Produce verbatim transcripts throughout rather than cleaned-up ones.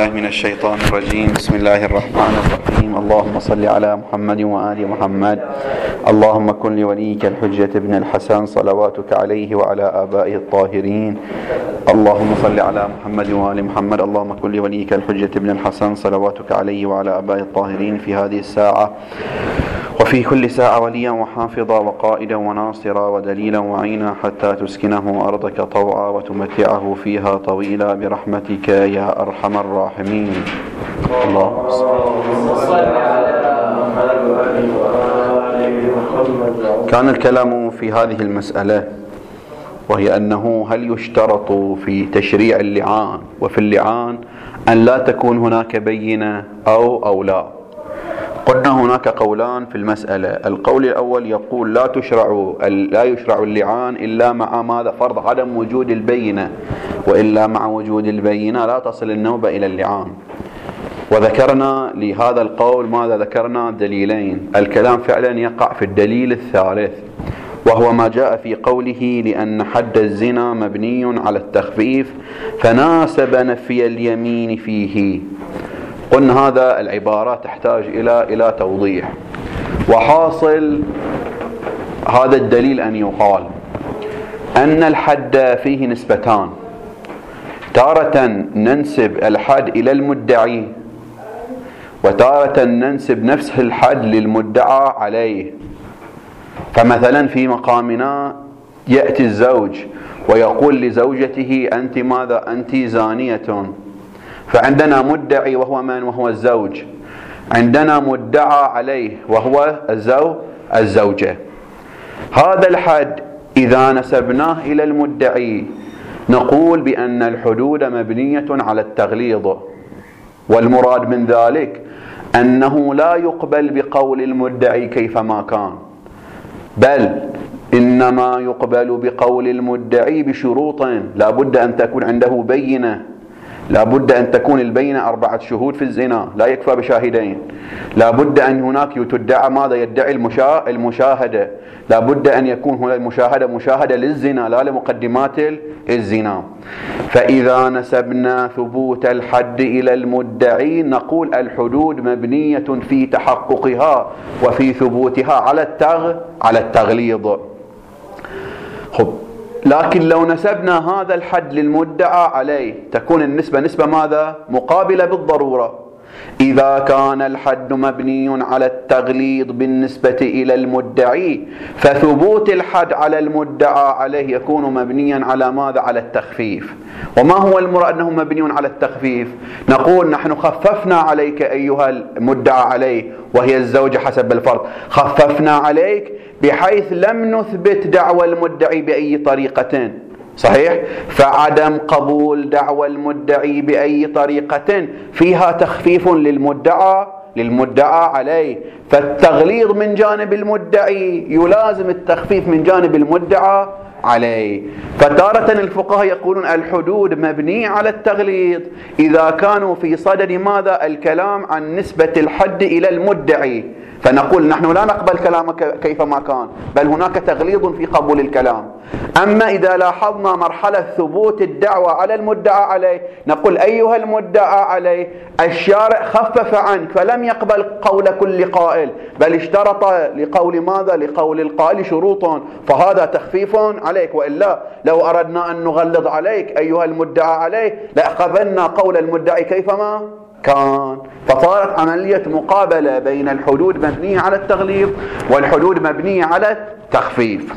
بالله من الشيطان الرجيم. بسم الله الرحمن الرحيم. اللهم صل على محمد وآل محمد. اللهم كن لوليك الحجة ابن الحسن صلواتك عليه وعلى آبائه الطاهرين. اللهم صل على محمد وآل محمد. اللهم كن لوليك الحجة ابن الحسن صلواتك عليه وعلى آبائه الطاهرين في هذه الساعة وفي كل ساعة وليا وحافظا وقائدا وناصرا ودليلا وعينا حتى تسكنه أرضك طوعا وتمتعه فيها طويلا برحمتك يا أرحم الراحمين. اللهم صل على محمد. كان الكلام في هذه المسألة، وهي أنه هل يشترط في تشريع اللعان وفي اللعان أن لا تكون هناك بينة أو أو لا. قلنا هناك قولان في المسألة. القول الأول يقول لا تشرع لا يشرع اللعان إلا مع ماذا؟ فرض عدم وجود البينة، وإلا مع وجود البينة لا تصل النوبة إلى اللعان. وذكرنا لهذا القول ماذا؟ ذكرنا دليلين. الكلام فعلا يقع في الدليل الثالث، وهو ما جاء في قوله لأن حد الزنا مبني على التخفيف فناسب نفي اليمين فيه. قلنا هذا العبارة تحتاج إلى إلى توضيح. وحاصل هذا الدليل أن يقال أن الحد فيه نسبتان، تارة ننسب الحد إلى المدعي، وتارة ننسب نفس الحد للمدعى عليه. فمثلا في مقامنا يأتي الزوج ويقول لزوجته أنت ماذا؟ أنت زانية. فعندنا مدعي وهو من؟ وهو الزوج. عندنا مدعى عليه وهو الزوج الزوجة. هذا الحد إذا نسبناه إلى المدعي نقول بأن الحدود مبنية على التغليظ، والمراد من ذلك أنه لا يقبل بقول المدعي كيفما كان، بل إنما يقبل بقول المدعي بشروط. لا بد أن تكون عنده بينة، لا بد أن تكون البينة أربعة شهود في الزنا، لا يكفى بشاهدين. لا بد أن هناك تدعى ماذا؟ يدعي المشاهدة. لا بد أن يكون هنا المشاهدة مشاهدة للزنا لا لمقدمات الزنا. فإذا نسبنا ثبوت الحد إلى المدعي نقول الحدود مبنية في تحققها وفي ثبوتها على التغ على التغليظ. خب، لكن لو نسبنا هذا الحد للمدعى عليه تكون النسبة نسبة ماذا؟ مقابلة بالضرورة. إذا كان الحد مبني على التغليظ بالنسبة إلى المدعي فثبوت الحد على المدعى عليه يكون مبنيا على ماذا؟ على التخفيف. وما هو المراد أنه مبني على التخفيف؟ نقول نحن خففنا عليك أيها المدعى عليه وهي الزوجة حسب الفرض، خففنا عليك بحيث لم نثبت دعوى المدعي بأي طريقة. صحيح؟ فعدم قبول دعوى المدعي بأي طريقة فيها تخفيف للمدعى للمدعى عليه. فالتغليظ من جانب المدعي يلازم التخفيف من جانب المدعى عليه. فتارة الفقهاء يقولون الحدود مبنية على التغليظ إذا كانوا في صدد ماذا؟ الكلام عن نسبة الحد إلى المدعي، فنقول نحن لا نقبل كلامك كيفما كان، بل هناك تغليظ في قبول الكلام. أما إذا لاحظنا مرحلة ثبوت الدعوة على المدعى عليه نقول أيها المدعى عليه الشارع خفف عنك فلم يقبل قول كل قائل، بل اشترط لقول ماذا؟ لقول القائل شروط، فهذا تخفيف عليك. وإلا لو أردنا أن نغلظ عليك أيها المدعى عليه لأخذنا قول المدعي كيفما كان. فصارت عملية مقابلة بين الحدود مبنية على التغليظ والحدود مبنية على التخفيف.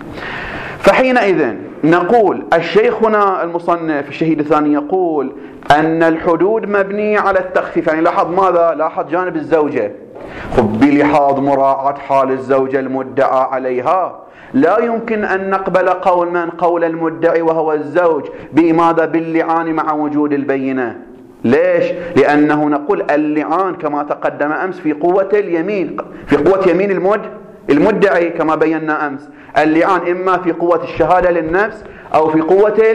فحينئذ نقول الشيخنا المصنف الشهيد الثاني يقول أن الحدود مبنية على التخفيف. يعني لاحظ ماذا؟ لاحظ جانب الزوجة. خب، بلحاظ مراعاة حال الزوجة المدعى عليها لا يمكن أن نقبل قول من؟ قول المدعي وهو الزوج بماذا؟ باللعان مع وجود البينة. ليش؟ لأنه نقول اللعان كما تقدم أمس في قوة اليمين، في قوة يمين المد المدعي كما بينا أمس. اللعان إما في قوة الشهادة للنفس أو في قوة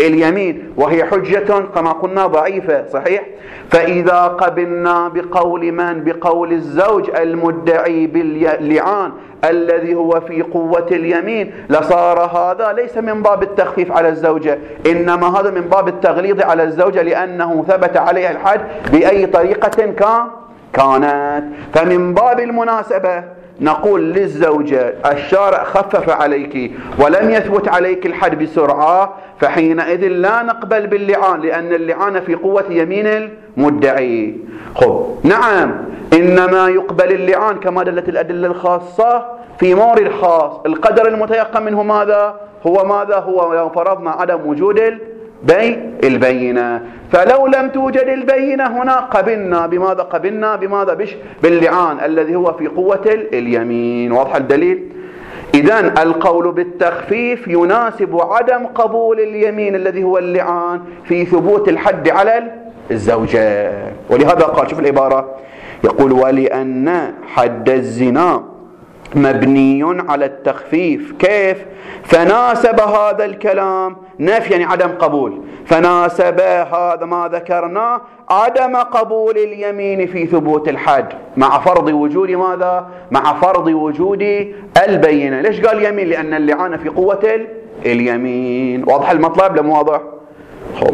اليمين، وهي حجة كما قلنا ضعيفة، صحيح؟ فإذا قبلنا بقول من؟ بقول الزوج المدعي باللعان الذي هو في قوة اليمين، لصار هذا ليس من باب التخفيف على الزوجة، إنما هذا من باب التغليظ على الزوجة، لأنه ثبت عليها الحد بأي طريقة كانت. فمن باب المناسبة نقول للزوجة الشارع خفف عليك ولم يثبت عليك الحد بسرعة، فحينئذ لا نقبل باللعان، لأن اللعان في قوة يمين المدعي. خب نعم، إنما يقبل اللعان كما دلت الأدلة الخاصة في مورد خاص. القدر المتيقن منه ماذا هو؟ ماذا هو؟ لو فرضنا عدم وجود البي البينة، فلو لم توجد البينة هنا قبلنا بماذا؟ قبلنا بماذا؟ بش باللعان الذي هو في قوة اليمين. واضح الدليل؟ إذن القول بالتخفيف يناسب عدم قبول اليمين الذي هو اللعان في ثبوت الحد على الزوجة. ولهذا قال، شوف العبارة، يقول: ولأن حد الزنا مبني على التخفيف. كيف؟ فناسب هذا الكلام نفي، يعني عدم قبول، فناسب هذا ما ذكرناه عدم قبول اليمين في ثبوت الحد مع فرض وجود ماذا؟ مع فرض وجود البينة. ليش قال يمين؟ لأن اللعان في قوة اليمين. واضح المطلب لم واضح؟ خب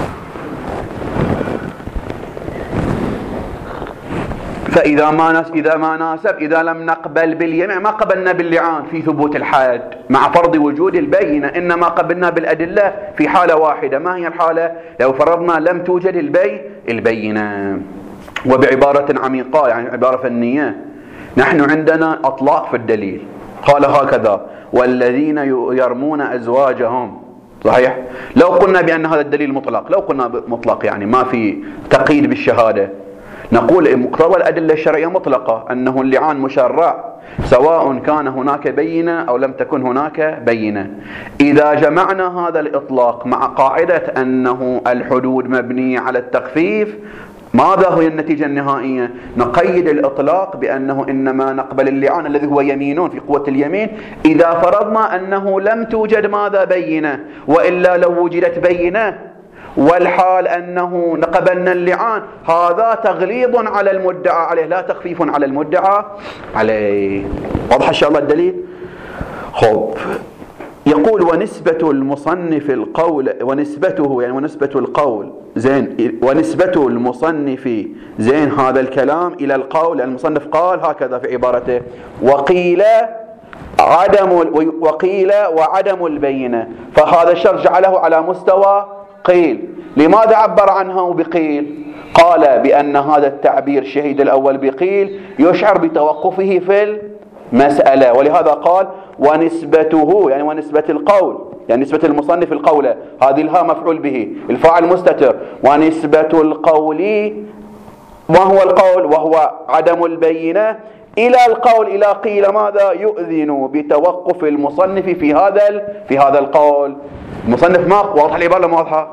فإذا ما ناس إذا ما ناسب، إذا لم نقبل باليمين ما قبلنا باللعان في ثبوت الحد مع فرض وجود البينة، إنما قبلنا بالأدلة في حالة واحدة. ما هي الحالة؟ لو فرضنا لم توجد البي البينة. وبعبارة عميقة، يعني عبارة فنية، نحن عندنا أطلاق في الدليل. قال هكذا: والذين يرمون أزواجهم. صحيح؟ لو قلنا بأن هذا الدليل مطلق، لو قلنا مطلق يعني ما في تقييد بالشهادة، نقول مقتضى الأدلة الشرعية مطلقة أنه اللعان مشرع سواء كان هناك بينة أو لم تكن هناك بينة. إذا جمعنا هذا الإطلاق مع قاعدة أنه الحدود مبنية على التخفيف، ماذا هي النتيجة النهائية؟ نقيد الإطلاق بأنه إنما نقبل اللعان الذي هو يمين في قوة اليمين إذا فرضنا أنه لم توجد ماذا؟ بينة، وإلا لو وجدت بينة والحال أنه قبلنا اللعان، هذا تغليظ على المدعى عليه لا تخفيف على المدعى عليه. واضح إن شاء الله الدليل؟ خب يقول: ونسبة المصنف القول، ونسبته يعني ونسبة القول زين، ونسبة المصنف زين هذا الكلام إلى القول. المصنف قال هكذا في عبارته: وقيل عدم وقيل وعدم البينة، فهذا الشرط جعله على مستوى قيل. لماذا عبر عنه بقيل؟ قال بأن هذا التعبير الشهيد الأول بقيل يشعر بتوقفه في المسألة، ولهذا قال ونسبته، يعني ونسبة القول، يعني نسبة المصنف القول، هذه الها مفعول به، الفاعل مستتر. ونسبة القول، ما هو القول؟ وهو عدم البينة، إلى القول، إلى قيل ماذا؟ يؤذن بتوقف المصنف في هذا في هذا القول. المصنف ما واضح العبارة ما واضحة؟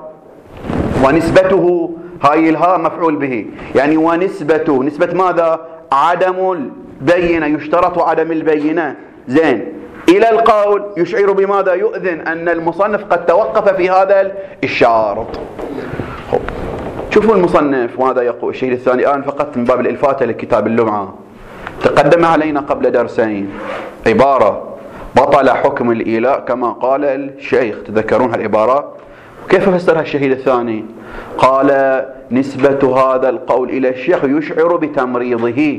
ونسبته، هاي الها مفعول به، يعني ونسبته، نسبة ماذا؟ عدم البينة، يشترط عدم البينة زين، إلى القول يشعر بماذا؟ يؤذن أن المصنف قد توقف في هذا الشرط. شوفوا المصنف ماذا يقول. الشيء الثاني الآن فقط من باب الإلفاتة لكتاب اللمعة، تقدم علينا قبل درسين عبارة: بطل حكم الإيلاء كما قال الشيخ. تذكرون هالعبارة؟ كيف فسرها الشهيد الثاني؟ قال: نسبة هذا القول إلى الشيخ يشعر بتمريضه.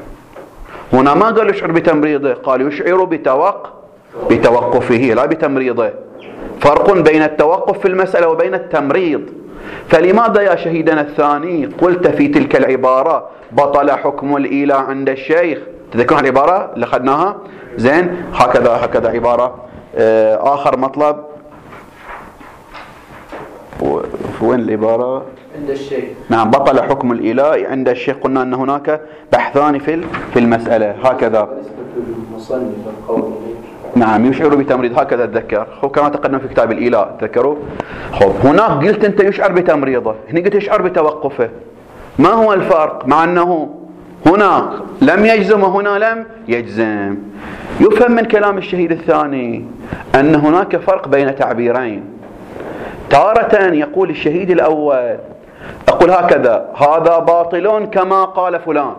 هنا ما قال يشعر بتمريضه، قال يشعر بتوق بتوقفه لا بتمريضه. فرق بين التوقف في المسألة وبين التمريض. فلماذا يا شهيدنا الثاني قلت في تلك العبارة بطل حكم الإيلاء عند الشيخ؟ تذكرون العبارة اللي أخذناها زين؟ هكذا هكذا عبارة. آخر مطلب، وين العبارة؟ عند الشيخ. نعم، بطل حكم الإيلاء عند الشيخ. قلنا أن هناك بحثان في في المسألة. هكذا المصنف القول نعم يشعر بتمريض، هكذا اتذكر. هو كما تقدم في كتاب الإيلاء، تذكروا؟ خب هناك قلت أنت يشعر بتمريضه، هنا قلت يشعر بتوقفه. ما هو الفرق؟ مع أنه هناك لم يجزم وهنا لم يجزم. يفهم من كلام الشهيد الثاني أن هناك فرق بين تعبيرين. تارة يقول الشهيد الأول، أقول هكذا: هذا باطل كما قال فلان.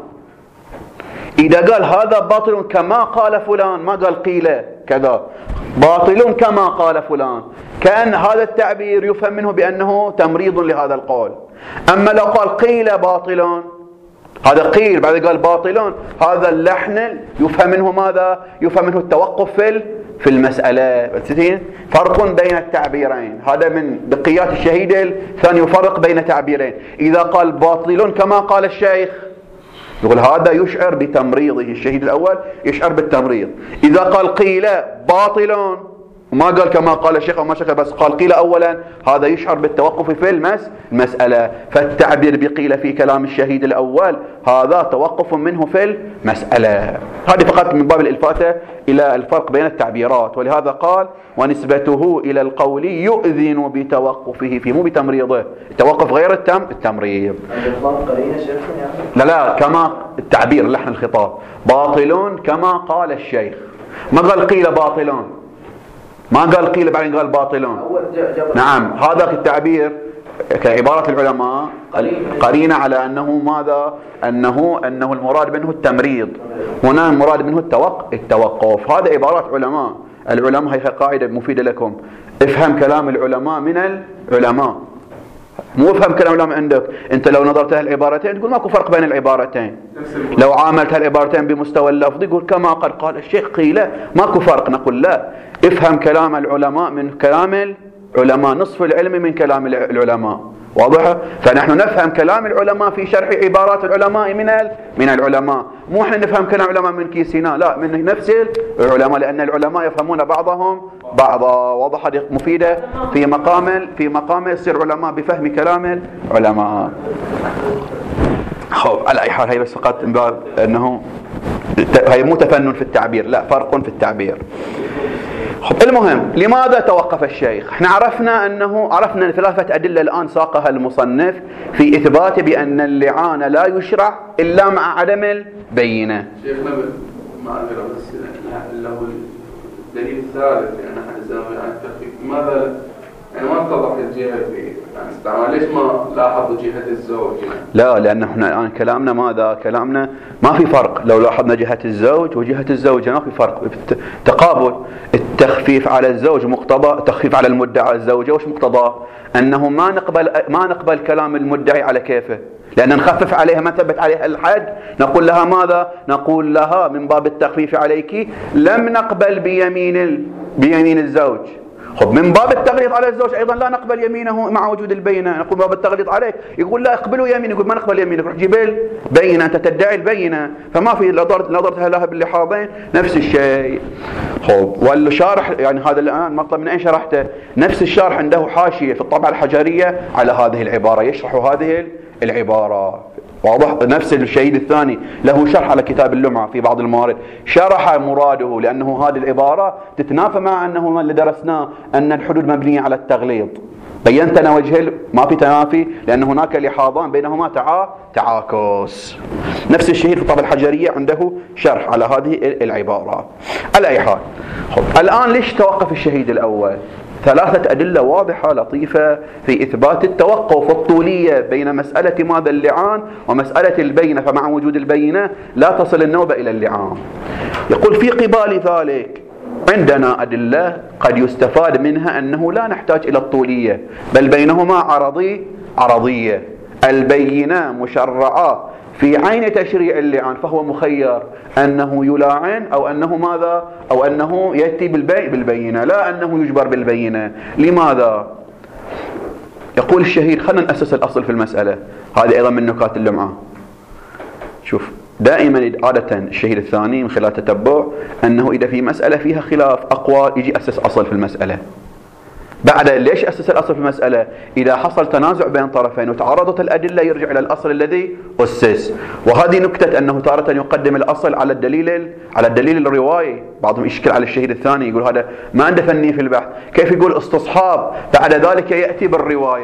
إذا قال هذا باطل كما قال فلان، ما قال قيل كذا، باطل كما قال فلان، كأن هذا التعبير يفهم منه بأنه تمريض لهذا القول. أما لو قال قيل باطل، هذا قيل بعد قال باطل، هذا اللحن يفهم منه ماذا؟ يفهم منه التوقف في في المسألة. فرق بين التعبيرين، هذا من بقيات الشهيد الثاني، يفرق بين تعبيرين. إذا قال باطل كما قال الشيخ، يقول هذا يشعر بتمريضه، الشهيد الأول يشعر بالتمريض. إذا قال قيل باطل وما قال كما قال الشيخ أو ما شكل، بس قال قيل أولا، هذا يشعر بالتوقف في المس المسألة. فالتعبير بقيل في كلام الشهيد الأول هذا توقف منه في المسألة. هذه فقط من باب الإلفات إلى الفرق بين التعبيرات. ولهذا قال: ونسبته إلى القول يؤذن بتوقفه فيه، مو بتمريضه، التوقف غير التم التمريض. لا لا، كما التعبير لحن الخطاب، باطل كما قال الشيخ، ما قال قيل باطلون، ما قال قيل بعدين قال باطلون. نعم، هذا التعبير كعبارة العلماء قرينة على أنه ماذا؟ أنه أنه المراد منه التمريض، هنا المراد منه التوق التوقف. هذا عبارات علماء. العلماء هي قاعدة مفيدة لكم، افهم كلام العلماء من العلماء، مو افهم كلام العلماء عندك. انت لو نظرت هالعبارتين تقول ماكو فرق بين العبارتين، لو عاملت هالعبارتين بمستوى اللفظ يقول كما قد قال الشيخ قيل، ماكو فرق. نقول لا، افهم كلام العلماء من كلام العلماء، نصف العلم من كلام العلماء. واضح؟ فنحن نفهم كلام العلماء في شرح عبارات العلماء من من العلماء، مو احنا نفهم كلام العلماء من كيسنا، لا، من نفس العلماء، لأن العلماء يفهمون بعضهم بعضا. واضح؟ هذه مفيدة في مقام في مقام يصير علماء بفهم كلام العلماء. خب، على أي حال هي بس فقط أنه هي مو تفنن في التعبير، لا، فرق في التعبير. خب، المهم لماذا توقف الشيخ؟ احنا عرفنا أنه عرفنا ثلاثة أدلة الآن ساقها المصنف في إثبات بأن اللعان لا يشرع إلا مع عدم البينة. شيخنا معذرة بس له الدليل الثالث يعني أحد الزاوية عن التخفيف، ماذا يعني ما اتضح الجهة في يعني استعمال، ليش ما لاحظوا جهة الزوج يعني؟ لا، لأن احنا الآن كلامنا ماذا؟ كلامنا ما في فرق. لو لاحظنا جهة الزوج وجهة الزوجة ما في فرق، تقابل. التخفيف على الزوج مقتضى، التخفيف على المدعي على الزوجة وش مقتضاه؟ أنه ما نقبل ما نقبل كلام المدعي على كيفه، لأن نخفف عليها ما ثبت عليها الحد، نقول لها ماذا؟ نقول لها من باب التخفيف عليك لم نقبل بيمين بيمين الزوج. خب، من باب التغليظ على الزوج أيضا لا نقبل يمينه مع وجود البينة، نقول باب التغليظ عليك، يقول لا اقبلوا يمين، يقول ما نقبل يمينك، روح جيب البينة، أنت تدعي البينة، فما في نظرتها لها باللحاظين نفس الشيء. خب، والشارح يعني هذا الآن مطلب من أين شرحته؟ نفس الشارح عنده حاشية في الطبعة الحجرية على هذه العبارة، يشرح هذه العبارة. واضح؟ نفس الشهيد الثاني له شرح على كتاب اللمعة في بعض الموارد، شرح مراده، لأنه هذه العبارة تتنافى مع أنه ما اللي درسناه أن الحدود مبنية على التغليظ. بينت أنا وجه ما في تنافي، لأن هناك لحاظان بينهما تعا تعاكس. نفس الشهيد في الطبعة الحجرية عنده شرح على هذه العبارة. على أي حال، الآن ليش توقف الشهيد الأول؟ ثلاثة أدلة واضحة لطيفة في إثبات التوقف والطولية بين مسألة ماذا؟ اللعان ومسألة البينة، فمع وجود البينة لا تصل النوبة إلى اللعان. يقول في قبال ذلك عندنا أدلة قد يستفاد منها أنه لا نحتاج إلى الطولية، بل بينهما عرضي عرضية. البينة مشرعة في عين تشريع اللعان، فهو مخير أنه يلاعن أو أنه ماذا؟ أو أنه يأتي بالبي بالبينة، لا أنه يجبر بالبينة. لماذا؟ يقول الشهيد، خلنا نأسس الأصل في المسألة، هذه أيضا من نكات اللمعة. شوف، دائما عادة الشهيد الثاني من خلال تتبع أنه إذا في مسألة فيها خلاف أقوال يجي أسس أصل في المسألة. بعد ليش أسس الأصل في المسألة؟ إذا حصل تنازع بين طرفين وتعارضت الأدلة يرجع إلى الأصل الذي أسس. وهذه نكتة أنه تارة يقدم الأصل على الدليل على الدليل الرواية. بعضهم يشكل على الشهيد الثاني يقول هذا ما عنده فني في البحث، كيف يقول استصحاب بعد ذلك يأتي بالرواية؟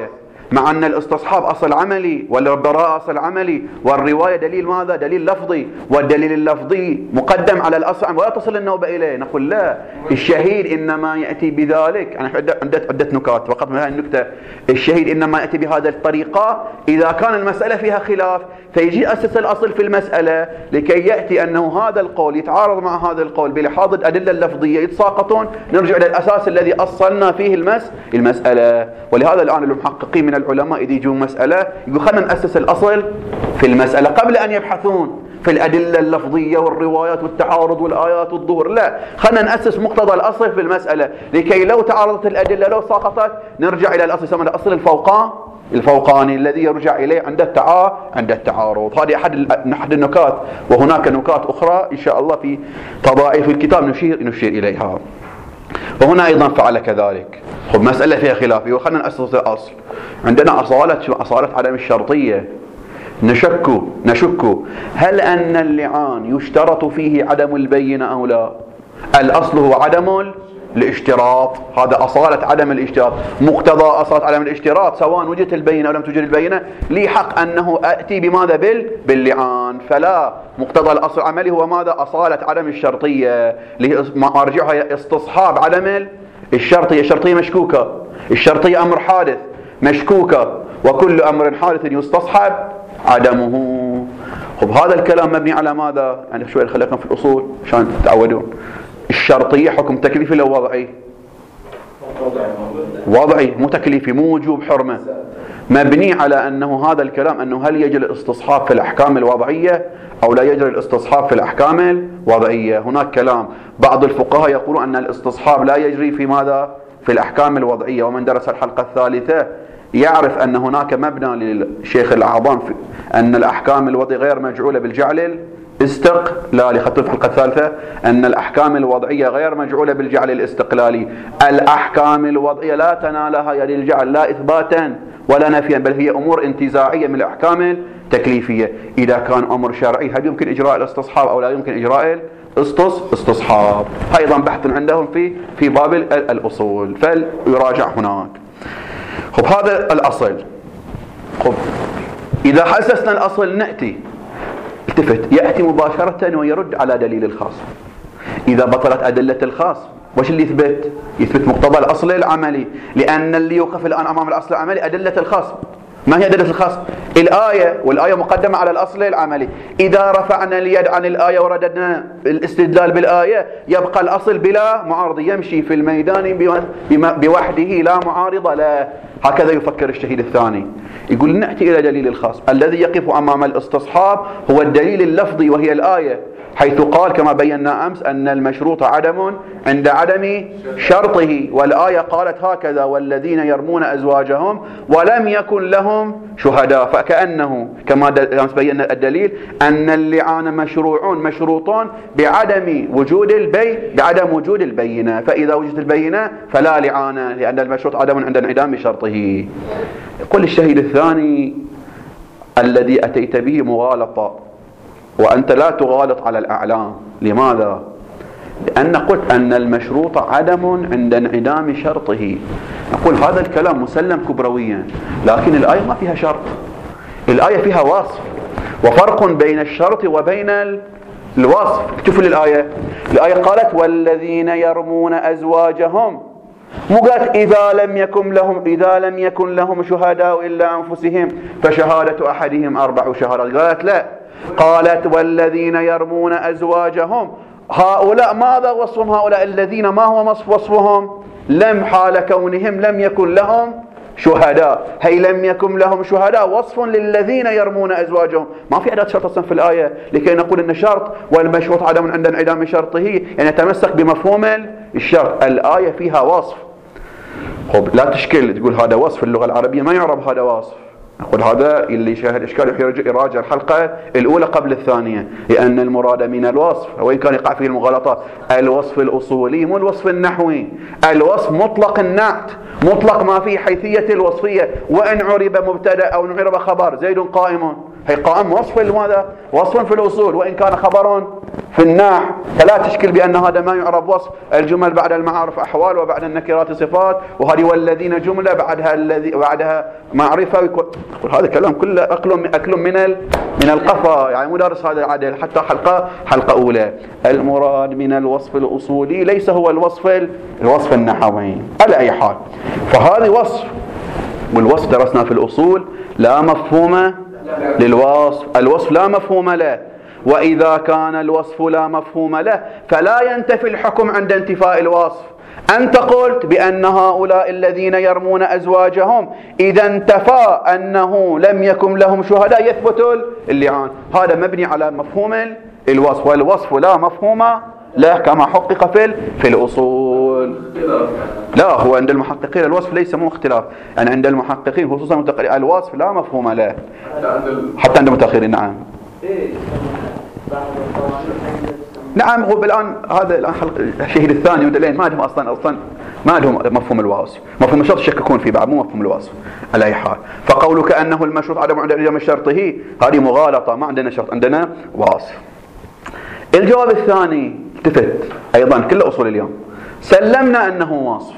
مع أن الاستصحاب أصل عملي والبراءة أصل عملي والرواية دليل ماذا؟ دليل لفظي، والدليل اللفظي مقدم على الأصل ولا تصل النوبة إليه. نقول لا، الشهيد إنما يأتي بذلك. أنا عدة عدة نكات فقط من هذه النكتة. الشهيد إنما يأتي بهذه الطريقة إذا كان المسألة فيها خلاف، فيجي أسس الأصل في المسألة لكي يأتي أنه هذا القول يتعارض مع هذا القول بلحاظ الأدلة اللفظية يتساقطون، نرجع إلى الأساس الذي أصلنا فيه المس المسألة. ولهذا الآن المحققين من العلماء إذا يجون مسألة يقول خلينا نأسس الأصل في المسألة قبل أن يبحثون في الأدلة اللفظية والروايات والتعارض والآيات والظهور. لا، خلينا نأسس مقتضى الأصل في المسألة لكي لو تعارضت الأدلة لو سقطت نرجع إلى الأصل، يسمى الأصل الفوقاني الفوقاني الذي يرجع إليه عند التعا عند التعارض. هذه أحد أحد النكات، وهناك نكات أخرى إن شاء الله في تضاعيف الكتاب نشير نشير إليها. وهنا أيضا فعل كذلك. خب مسألة فيها خلاف، وخلنا نأسس الأصل. عندنا أصالة أصالة عدم الشرطية. نشك نشك هل أن اللعان يشترط فيه عدم البينة أو لا؟ الأصل هو عدم الاشتراط، هذا أصالة عدم الاشتراط. مقتضى أصالة عدم الاشتراط سواء وجدت البينة أو لم توجد البينة لي حق أنه أتي بماذا؟ بال باللعان. فلا، مقتضى الأصل العملي هو ماذا؟ أصالة عدم الشرطية، مرجعها استصحاب عدم الشرطية. الشرطية مشكوكة، الشرطية أمر حادث مشكوكة، وكل أمر حادث يستصحب عدمه. خب هذا الكلام مبني على ماذا؟ يعني شوي خليكم في الأصول عشان تتعودون. الشرطية حكم تكليفي لو وضعي؟ وضعي مو تكليفي، مو وجوب حرمة. مبني على أنه هذا الكلام أنه هل يجري الاستصحاب في الأحكام الوضعية أو لا يجري الاستصحاب في الأحكام الوضعية. هناك كلام بعض الفقهاء يقولون أن الاستصحاب لا يجري في ماذا؟ في الأحكام الوضعية. ومن درس الحلقة الثالثة يعرف أن هناك مبنى للشيخ الأعظم في أن الأحكام الوضعية غير مجعولة بالجعل الاستقلالي. خدتوا الحلقة الثالثة أن الأحكام الوضعية غير مجعولة بالجعل الاستقلالي. الأحكام الوضعية لا تنالها يد الجعل لا إثباتا ولا نفيا، بل هي أمور انتزاعية من الأحكام التكليفية. إذا كان أمر شرعي هل يمكن إجراء الاستصحاب أو لا يمكن إجراء الاستصحاب؟ أيضا بحث عندهم في في باب الأصول فليراجع هناك. خب هذا الأصل. خب إذا حسسنا الأصل نأتي التفت يأتي مباشرة ويرد على دليل الخاص. إذا بطلت أدلة الخاص وش اللي يثبت؟ يثبت مقتضى الأصل العملي، لأن اللي يوقف الآن أمام الأصل العملي أدلة الخاص. ما هي أدلة الخاص؟ الآية، والآية مقدمة على الأصل العملي. إذا رفعنا اليد عن الآية ورددنا الاستدلال بالآية يبقى الأصل بلا معارض، يمشي في الميدان بوحده لا معارض له. هكذا يفكر الشهيد الثاني. يقول نأتي إلى دليل الخاص. الذي يقف أمام الاستصحاب هو الدليل اللفظي وهي الآية، حيث قال كما بينا أمس أن المشروط عدم عند عدم شرطه، والآية قالت هكذا والذين يرمون أزواجهم ولم يكن لهم شهداء. فكأنه كما بينا الدليل أن اللعان مشروع مشروطون بعدم وجود البي بعدم وجود البينة، فإذا وجدت البينة فلا لعان لأن المشروط عدم عند انعدام شرطه. يقول الشهيد الثاني الذي أتيت به مغالطة، وأنت لا تغالط على الأعلام. لماذا؟ لأن قلت أن المشروط عدم عند انعدام شرطه. نقول هذا الكلام مسلم كبرويا، لكن الآية ما فيها شرط، الآية فيها وصف، وفرق بين الشرط وبين الوصف. شوفوا الآية، الآية قالت والذين يرمون أزواجهم، مو قالت إذا لم يكن لهم إذا لم يكن لهم شهداء إلا أنفسهم فشهادة أحدهم أربع شهادات. قالت لا، قالت والذين يرمون أزواجهم. هؤلاء ماذا وصفهم؟ هؤلاء الذين ما هو وصفهم؟ لم، حال كونهم لم يكن لهم شهداء. هي لم يكن لهم شهداء وصف للذين يرمون أزواجهم. ما في أداة شرط أصلا في الآية لكي نقول أن شرط والمشروط عدم عند انعدام شرطه يعني يتمسك بمفهوم الشرط. الآية فيها وصف. خب لا تشكل تقول هذا وصف في اللغة العربية ما يعرب هذا وصف. أقول هذا اللي يشاهد إشكال يراجع الحلقة الأولى قبل الثانية، لأن المراد من الوصف وإن كان يقع فيه المغالطات الوصف الأصولي مو الوصف النحوي. الوصف مطلق النعت، مطلق ما فيه حيثية الوصفية، وإن عرب مبتدأ أو عرب خبر زيد قائم هي قائم وصف لماذا؟ وصف في الأصول، وإن كان خبر في النحو، فلا تشكل بأن هذا ما يعرف وصف. الجمل بعد المعارف أحوال وبعد النكرات صفات، وهذه والذين جملة بعدها الذي بعدها معرفة. يقول هذا كلام كله أكل أكل من من القفا، يعني مدرس هذا العدل حتى حلقة حلقة أولى. المراد من الوصف الأصولي ليس هو الوصف الوصف النحوي على أي حال. فهذا وصف، والوصف درسنا في الأصول لا مفهوم للوصف، الوصف لا مفهوم له، وإذا كان الوصف لا مفهوم له فلا ينتفي الحكم عند انتفاء الوصف. أنت قلت بأن هؤلاء الذين يرمون أزواجهم إذا انتفى أنه لم يكن لهم شهداء يثبت اللعان، هذا مبني على مفهوم الوصف، والوصف لا مفهوم له كما حقق في في الأصول. لا، هو عند المحققين الوصف ليس مو اختلاف، يعني عند المحققين خصوصا المتقدمين الوصف لا مفهوم له حتى عند المتأخرين. نعم نعم. هو الآن هذا الآن الشهيد الثاني والدليل ما عندهم أصلا أصلا ما عندهم مفهوم الوصف، مفهوم الشرط يشككون فيه بعد، مو مفهوم الوصف على أي حال. فقولك أنه المشروط عدم عدم شرطه هذه مغالطة، ما عندنا شرط، عندنا وصف. الجواب الثاني التفت أيضا كل أصول اليوم، سلمنا أنه وصف،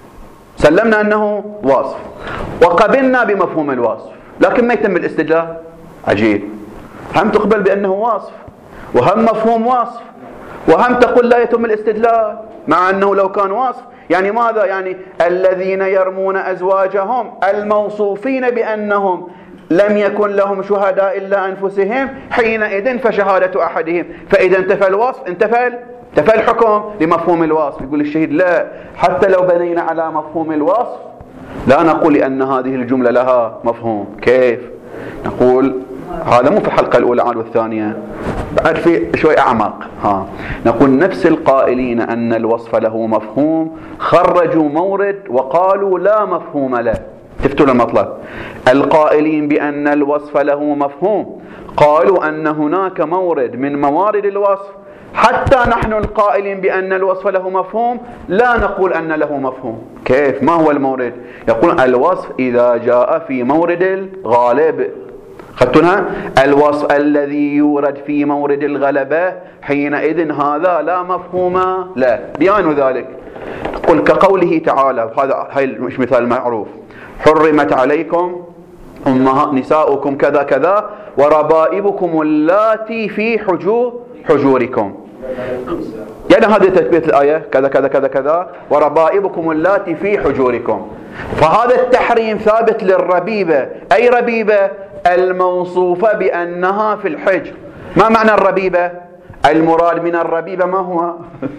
سلمنا أنه وصف وقبلنا بمفهوم الوصف، لكن ما يتم الاستدلال. عجيب، هم تقبل بأنه وصف وهم مفهوم وصف وهم تقول لا يتم الاستدلال، مع أنه لو كان وصف يعني ماذا؟ يعني الذين يرمون أزواجهم الموصوفين بأنهم لم يكن لهم شهداء إلا أنفسهم حينئذ فشهادة أحدهم، فإذا انتفى الوصف انتفى انتفى الحكم لمفهوم الوصف. يقول الشهيد لا، حتى لو بنينا على مفهوم الوصف لا نقول أن هذه الجملة لها مفهوم. كيف؟ نقول هذا مو في الحلقة الأولى عاد والثانية، بعد في شوي أعمق. ها نقول نفس القائلين أن الوصف له مفهوم خرجوا مورد وقالوا لا مفهوم له. تفتوا المطلب، القائلين بأن الوصف له مفهوم قالوا أن هناك مورد من موارد الوصف، حتى نحن القائلين بأن الوصف له مفهوم لا نقول أن له مفهوم. كيف؟ ما هو المورد؟ يقول الوصف إذا جاء في مورد الغالب، خدتونها؟ الوصف الذي يورد في مورد الغلبة حينئذ هذا لا مفهوم لا. بيان ذلك قل كقوله تعالى، هذا هاي مش مثال معروف، حرمت عليكم أمهات نساؤكم كذا كذا وربائبكم اللاتي في حجور حجوركم، يعني هذه تثبيت الآية كذا كذا كذا كذا وربائبكم اللاتي في حجوركم. فهذا التحريم ثابت للربيبة، أي ربيبة؟ الموصوفة بأنها في الحجر. ما معنى الربيبة؟ المراد من الربيبة ما هو؟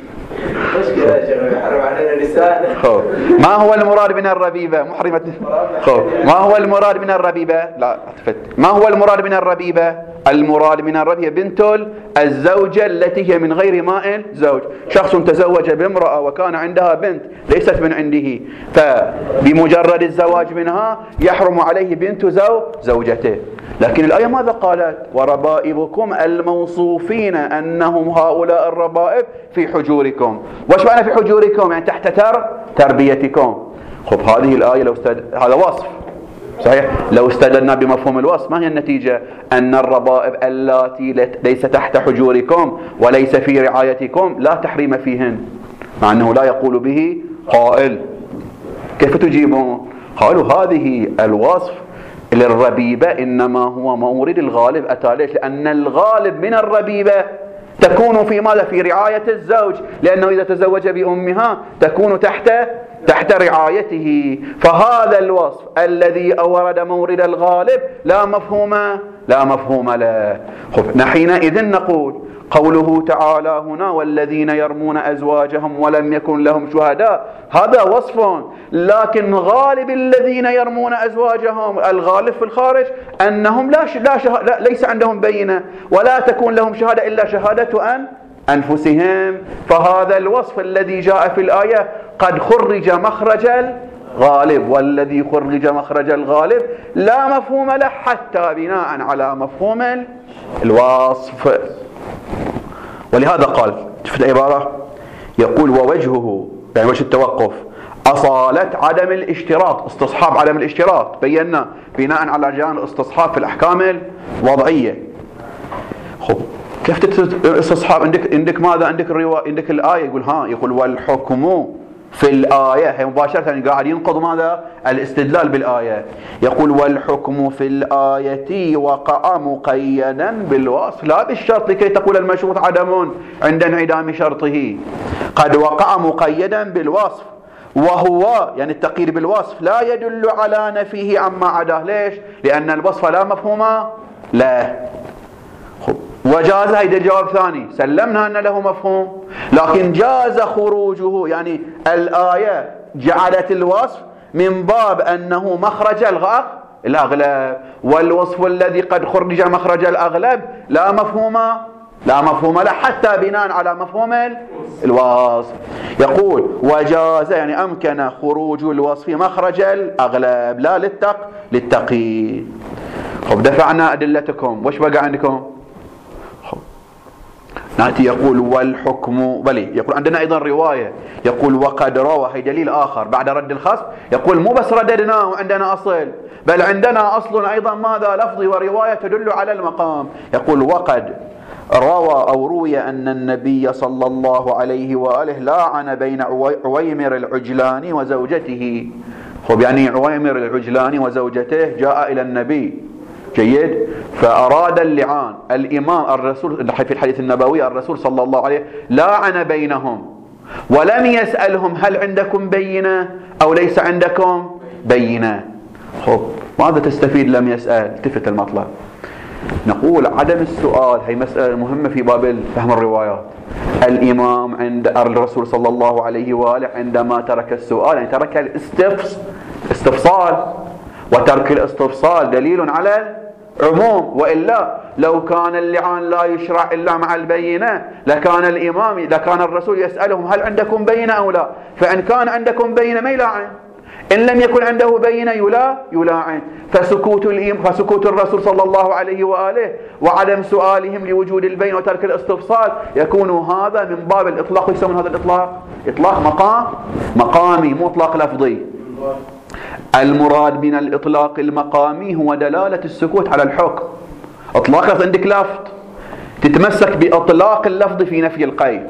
ما هو المراد من الربيبة؟ محرمة. ما هو المراد من الربيبة؟ لا أتفت. ما هو المراد من الربيبة؟ المراد من الربيبة بنت الزوجة التي هي من غير ماء زوج. شخص تزوج بامرأة وكان عندها بنت ليست من عنده، فبمجرد الزواج منها يحرم عليه بنت زو زوجته. لكن الآية ماذا قالت؟ وربائبكم الموصوفين أنهم هؤلاء الربائب في حجوركم. وش معنى في حجوركم؟ يعني تحت تر تربيتكم. خب هذه الآية لو استد... هذا وصف صحيح، لو استدلنا بمفهوم الوصف ما هي النتيجة؟ أن الربائب اللاتي ليس تحت حجوركم وليس في رعايتكم لا تحريم فيهن، مع أنه لا يقول به قائل. كيف تجيبون؟ قالوا هذه الوصف للربيبة إنما هو مورد الغالب. أتى ليش؟ لأن الغالب من الربيبة تكون في ماذا؟ في رعاية الزوج، لأنه إذا تزوج بأمها تكون تحت تحت رعايته. فهذا الوصف الذي أورد مورد الغالب لا مفهوم لا مفهوم له. خب حينئذ نقول قوله تعالى هنا والذين يرمون أزواجهم ولم يكن لهم شهداء، هذا وصف، لكن غالب الذين يرمون أزواجهم الغالب في الخارج أنهم لا, لا, شه... لا ليس عندهم بينة ولا تكون لهم شهادة إلا شهادة أن أنفسهم. فهذا الوصف الذي جاء في الآية قد خرج مخرج الغالب، والذي خرج مخرج الغالب لا مفهوم له حتى بناء على مفهوم الوصف. ولهذا قال شوف العبارة، يقول ووجهه يعني وجه التوقف أصالة عدم الاشتراط، استصحاب عدم الاشتراط بينا بناء على جانب الاستصحاب في الأحكام الوضعية. خب كيف تستصحاب؟ عندك عندك ماذا؟ عندك الرواية، عندك الآية يقول ها يقول والحكم في الآية، هي مباشرة قاعد ينقض ماذا؟ الاستدلال بالآية. يقول والحكم في الآية وقع مقيدا بالوصف لا بالشرط لكي تقول المشروط عدم عند انعدام شرطه. قد وقع مقيدا بالوصف وهو يعني التقييد بالوصف لا يدل على نفيه عما عداه. ليش؟ لأن الوصف لا مفهوم لا. وجاز، هيدا جواب ثاني، سلمنا أن له مفهوم، لكن جاز خروجه، يعني الآية جعلت الوصف من باب أنه مخرج الأغلب، والوصف الذي قد خرج مخرج الأغلب لا مفهوم لا مفهوم له حتى بناء على مفهوم الوصف. يقول وجاز يعني أمكن خروج الوصف مخرج الأغلب لا للتق للتقييد. خب دفعنا أدلتكم، وش بقى عندكم؟ نأتي يقول والحكم بلي. يقول عندنا أيضا رواية يقول وقد روى، هي دليل آخر بعد رد الخصم. يقول مو بس رددناه عندنا أصل، بل عندنا أصل أيضا ماذا؟ لفظي ورواية تدل على المقام. يقول وقد روى أو روي أن النبي صلى الله عليه وآله لاعن بين عويمر العجلاني وزوجته. خب يعني عويمر العجلاني وزوجته جاء إلى النبي، جيد، فأراد اللعان. الإمام الرسول في الحديث النبوي الرسول صلى الله عليه لاعن بينهم ولم يسألهم هل عندكم بينة أو ليس عندكم بينة. خب ماذا تستفيد لم يسأل؟ التفت المطلب. نقول عدم السؤال هي مسألة مهمة في باب فهم الروايات. الإمام عند الرسول صلى الله عليه وآله عندما ترك السؤال يعني ترك الاستفصال، وترك الاستفصال دليل على عموم، وإلا لو كان اللعان لا يشرع إلا مع البينة لكان الإمام لكان الرسول يسألهم هل عندكم بينة أو لا، فإن كان عندكم بينة ما يلاعن، إن لم يكن عنده بينة يلا يلاعن. فسكوت فسكوت الرسول صلى الله عليه وآله وعدم سؤالهم لوجود البينة وترك الاستفصال يكون هذا من باب الإطلاق. يسمون هذا الإطلاق إطلاق مقام مقامي مو إطلاق لفظي. المراد من الإطلاق المقامي هو دلالة السكوت على الحكم. إطلاق لفظ عندك لفظ تتمسك بإطلاق اللفظ في نفي القيد،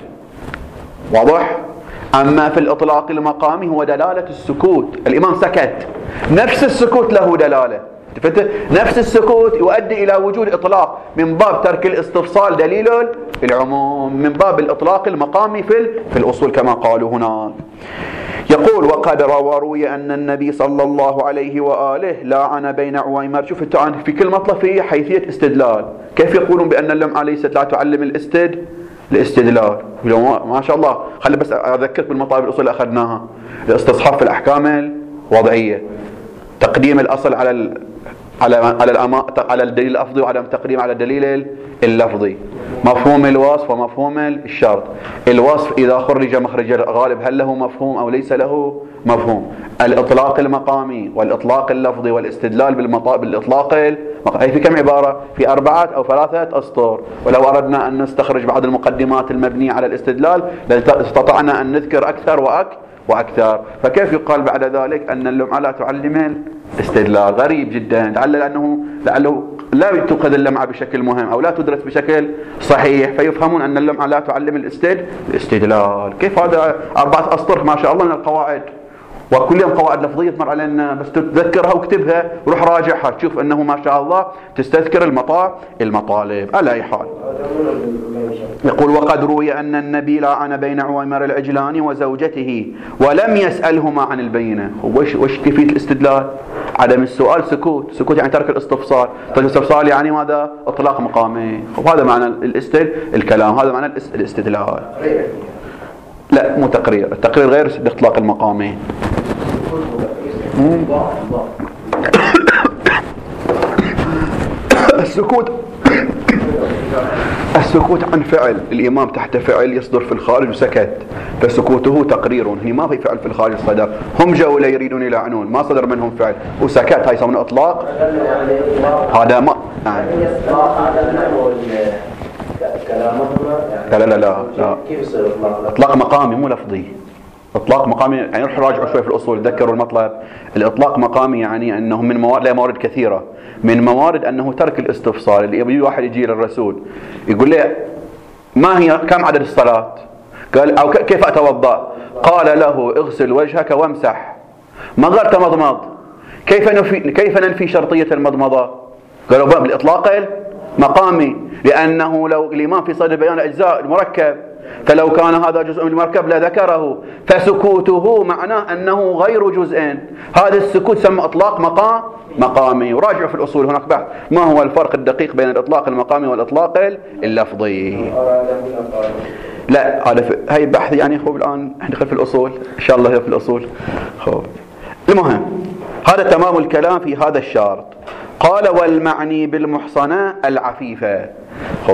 واضح؟ أما في الإطلاق المقامي هو دلالة السكوت. الإمام سكت، نفس السكوت له دلالة، نفس السكوت يؤدي إلى وجود إطلاق من باب ترك الاستفصال دليل العموم من باب الإطلاق المقامي في في الأصول كما قالوا هنا. يقول وقد روى أن النبي صلى الله عليه وآله لاعن بين عويمر. شوف في كل مطلب فيه حيثية استدلال. كيف يقولون بأن اللمعة ليست لا تعلم الاستد الاستدلال؟ ما شاء الله. خلي بس أذكرك بالمطالب الأصول اللي أخذناها. الاستصحاب في الأحكام الوضعية، تقديم الأصل على ال على على الأما على الدليل اللفظي وعدم تقديم على الدليل اللفظي، مفهوم الوصف ومفهوم الشرط. الوصف إذا خرج مخرج الغالب هل له مفهوم أو ليس له مفهوم. الإطلاق المقامي والإطلاق اللفظي والاستدلال بالإطلاق المقامي في كم عبارة؟ في أربعة أو ثلاثة أسطر. ولو أردنا أن نستخرج بعض المقدمات المبنية على الاستدلال استطعنا أن نذكر أكثر وأكثر وأكثر. فكيف يقال بعد ذلك أن اللمعة لا تعلم الاستدلال؟ غريب جدا. لعل لأنه لعله لا تؤخذ اللمعة بشكل مهم أو لا تدرس بشكل صحيح، فيفهمون أن اللمعة لا تعلم الاستدلال. كيف هذا؟ أربعة أسطر ما شاء الله من القواعد، وكل يوم قواعد لفظية تمر علينا، بس تتذكرها وكتبها وروح راجعها تشوف أنه ما شاء الله تستذكر المطا المطالب. على أي حال يقول وقد روي أن النبي لاعن بين عويمر العجلاني وزوجته ولم يسألهما عن البينة. وش وش كيفية الاستدلال؟ عدم السؤال سكوت، سكوت يعني ترك الاستفصال، ترك الاستفصال يعني ماذا؟ إطلاق مقامي. وهذا معنى الاستدلال الكلام، هذا معنى الاستدلال. لا مو تقرير، التقرير غير الاطلاق المقامي. السكوت السكوت عن فعل الإمام تحت فعل يصدر في الخارج وسكت، فسكوته تقرير. هني ما في فعل في الخارج صدر، هم جاءوا لا يريدون يلعنون، ما صدر منهم فعل وسكت، هاي يسمونه إطلاق. هذا ما نعم. لا لا لا لا, لا. إطلاق مقامي مو لفظي. إطلاق مقامي يعني روحوا راجعوا شوي في الأصول تذكروا المطلب. الإطلاق مقامي يعني أنه من موارد لا موارد كثيرة، من موارد أنه ترك الاستفصال. اللي يبي واحد يجي للرسول يقول له ما هي كم عدد الصلاة؟ قال أو كيف أتوضأ؟ قال له اغسل وجهك وامسح. ما قال تمضمض. كيف نفي كيف ننفي شرطية المضمضة؟ قالوا بالإطلاق المقامي، لأنه لو الإمام في صدر بيان الأجزاء المركب، فلو كان هذا جزء من المركب لذكره، فسكوته معناه أنه غير جزء. هذا السكوت سمى إطلاق مقام مقامي. وراجعوا في الأصول هناك بحث ما هو الفرق الدقيق بين الإطلاق المقامي والإطلاق اللفظي. لا هذا هي بحث يعني خب الآن ندخل في الأصول إن شاء الله في الأصول. خب المهم هذا تمام الكلام في هذا الشرط. قال والمعني بالمحصنة العفيفة. خب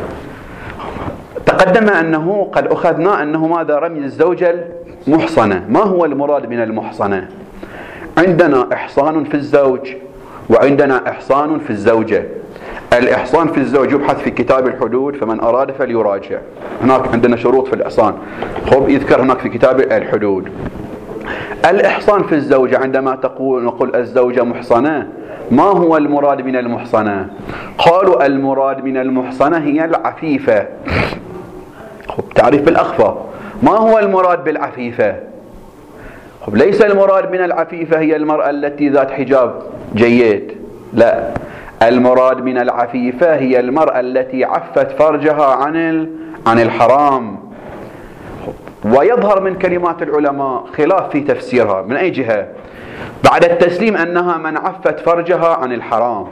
تقدم أنه قد أخذنا أنه ماذا رمي الزوجة المحصنة. ما هو المراد من المحصنة؟ عندنا إحصان في الزوج وعندنا إحصان في الزوجة. الإحصان في الزوج يبحث في كتاب الحدود، فمن أراد فليراجع. هناك عندنا شروط في الإحصان خب يذكر هناك في كتاب الحدود. الإحصان في الزوجة عندما تقول نقول الزوجة محصنة، ما هو المراد من المحصنة؟ قالوا المراد من المحصنة هي العفيفة. خب تعريف بالأخفى. ما هو المراد بالعفيفة؟ خب ليس المراد من العفيفة هي المرأة التي ذات حجاب جيد، لا، المراد من العفيفة هي المرأة التي عفت فرجها عن عن الحرام. ويظهر من كلمات العلماء خلاف في تفسيرها. من أي جهة؟ بعد التسليم أنها من عفت فرجها عن الحرام.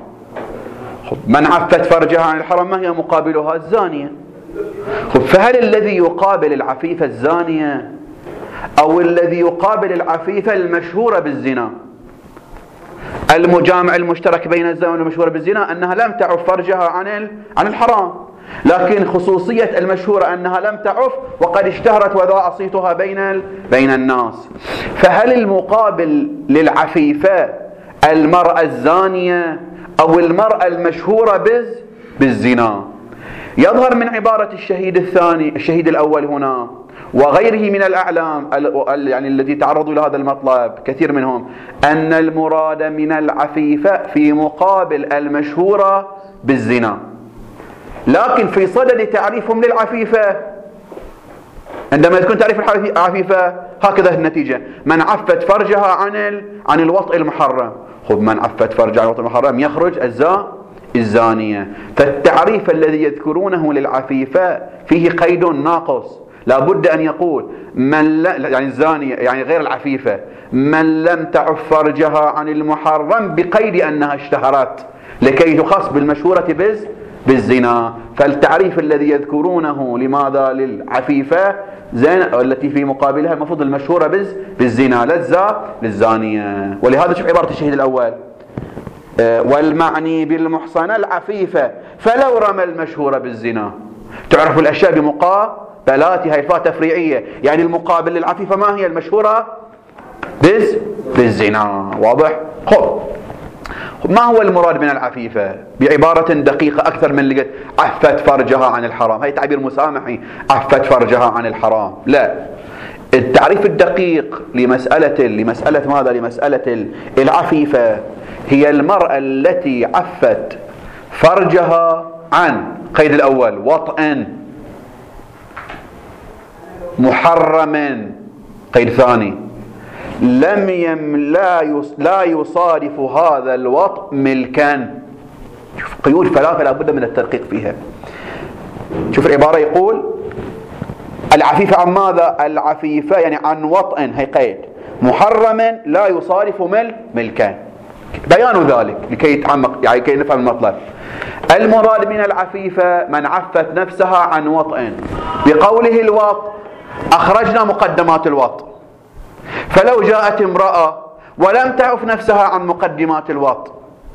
من عفت فرجها عن الحرام ما هي مقابلها؟ الزانية. فهل الذي يقابل العفيفة الزانية أو الذي يقابل العفيفة المشهورة بالزنا؟ المجامع المشترك بين الزنا والمشهورة بالزنا أنها لم تعف فرجها عن عن الحرام، لكن خصوصية المشهورة أنها لم تعف وقد اشتهرت وذاع صيتها بين بين الناس. فهل المقابل للعفيفة المرأة الزانية أو المرأة المشهورة بز بالزنا؟ يظهر من عبارة الشهيد الثاني الشهيد الأول هنا وغيره من الأعلام يعني الذي تعرضوا لهذا المطلب كثير منهم أن المراد من العفيفة في مقابل المشهورة بالزنا. لكن في صدد تعريفهم للعفيفة عندما يكون تعريف العفيفة هكذا النتيجة: من عفت فرجها عن عن الوطء المحرم. خذ من عفت فرجها عن الوطء المحرم يخرج الزا الزانية. فالتعريف الذي يذكرونه للعفيفة فيه قيد ناقص. لا بد أن يقول من لا يعني الزانية يعني غير العفيفة من لم تعف فرجها عن المحرم بقيد أنها اشتهرت لكي تخص بالمشهورة بز بالزنا. فالتعريف الذي يذكرونه لماذا للعفيفة زين التي في مقابلها المفروض المشهورة بز بالزنا للزا للزانية. ولهذا شوف عبارة الشهيد الأول: والمعني بالمحصنة العفيفة فلو رمى المشهورة بالزنا. تعرف الأشياء بمقابلاتها، الفاء تفريعية، يعني المقابل للعفيفة ما هي؟ المشهورة بز بالزنا. واضح؟ خب ما هو المراد من العفيفة بعبارة دقيقة أكثر من اللي قلت عفت فرجها عن الحرام؟ هي تعبير مسامحي، عفت فرجها عن الحرام. لا، التعريف الدقيق لمسألة لمسألة ماذا؟ لمسألة العفيفة هي المرأة التي عفت فرجها عن قيد الأول وطئ محرم، قيد ثاني لم يم لا يص لا يصادف هذا الوطء ملكا. شوف قيود ثلاثة لا بد من التدقيق فيها. شوف العبارة يقول العفيفة عن ماذا؟ العفيفة يعني عن وطئ، هي قيد محرم لا يصادف مل ملكا. بيان ذلك لكي يتعمق يعني كي نفهم المطلب. المراد من العفيفة من عفت نفسها عن وطئ. بقوله الوطء أخرجنا مقدمات الوطء، فلو جاءت امرأة ولم تعف نفسها عن مقدمات الوطء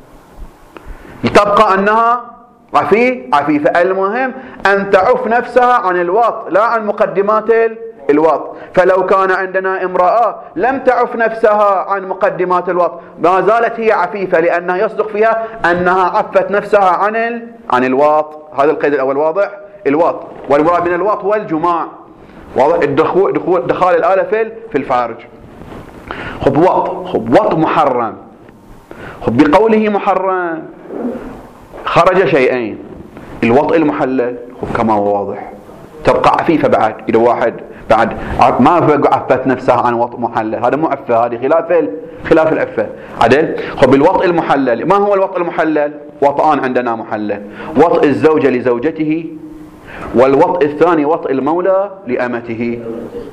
تبقى أنها عفي عفيفة. المهم أن تعف نفسها عن الوطء لا عن مقدمات الوطء. فلو كان عندنا امرأة لم تعف نفسها عن مقدمات الوطء ما زالت هي عفيفة، لأنها يصدق فيها أنها عفت نفسها عن عن الوطء. هذا القيد الأول واضح؟ الوطء، والمراد من الوطء هو الجماع. واضح؟ الدخول دخول دخال الآلة في في الفارج. خب وط خب وط محرم. خب بقوله محرم خرج شيئين: الوطء المحلل خب كما هو واضح تبقى عفيفة بعد. إذا واحد بعد ما عفت نفسها عن وطء محلل، هذا مو عفة، هذه خلاف خلاف العفة. عدل. خب الوطء المحلل، ما هو الوطء المحلل؟ وطئان عندنا محلل: وطء الزوجة لزوجته، والوطء الثاني وطء المولى لأمته.